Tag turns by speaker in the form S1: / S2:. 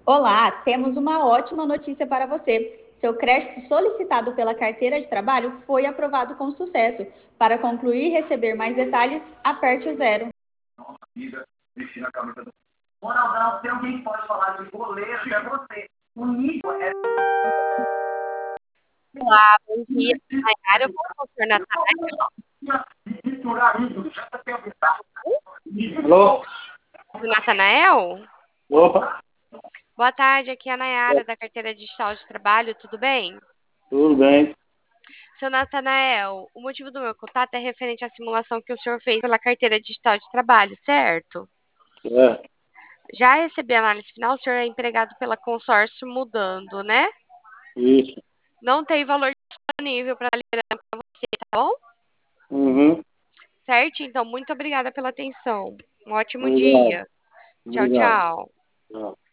S1: Olá, temos uma ótima notícia para você. Seu crédito solicitado pela carteira de trabalho foi aprovado com sucesso. Para concluir e receber mais detalhes, aperte o zero.
S2: Ronaldão, tem alguém que pode falar de goleiro, é você. O nível é.
S3: Olá, bom dia. Nayara, eu vou com o senhor
S4: Alô?
S3: Natanael?
S4: Opa,
S3: Boa tarde, aqui é a Nayara, da Carteira Digital de Trabalho, tudo bem?
S4: tudo bem?
S3: Seu Natanael, o motivo do meu contato é referente à simulação que o senhor fez pela Carteira Digital de Trabalho, certo?
S4: É,
S3: Já recebi a análise final, o senhor é empregado pela Consórcio Mudando, né?
S4: isso.
S3: Não tem valor disponível para liberar para você, tá bom?
S4: Uhum.
S3: Certo? Então, muito obrigada pela atenção. Um ótimo
S4: Obrigado.
S3: dia. Tchau,
S4: Obrigado.
S3: tchau.
S4: Tchau.